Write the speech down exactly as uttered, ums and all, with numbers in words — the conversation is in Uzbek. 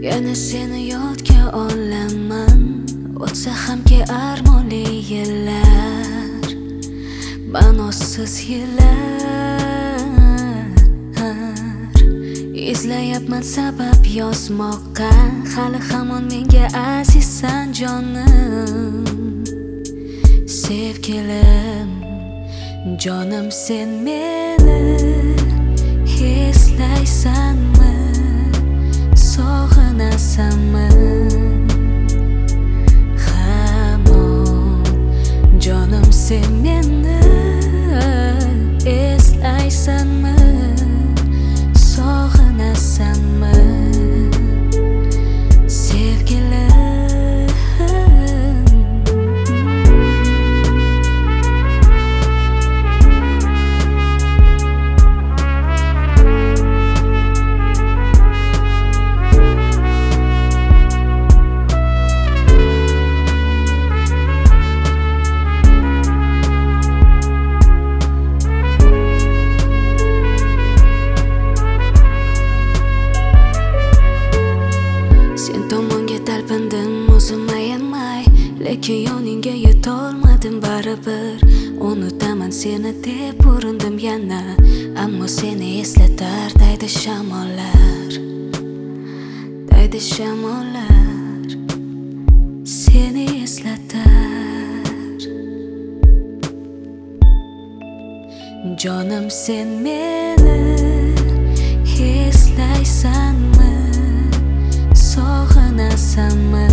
Yana seni yodga olaman, o'tsa hamki armonli yillar, ma'nosiz yillar. Izlayapman sabab yozmoqqa, hali hamon menga azizsan jonim. Sevgilim, jonim, sen meni eslaysanmi, sog'inasanmi? Hamon jonim, sen meni eslaysanmi, sog'inasanmi? Sevgilim, talpindim o'zim ayamay, lekin yoningga yetolmadim baribir. Unutaman seni deb urindim yana, ammo seni eslatar daydi shamollar, daydi shamollar, seni eslatar. Jonim, sen meni eslaysanmi, sog'inasanmi?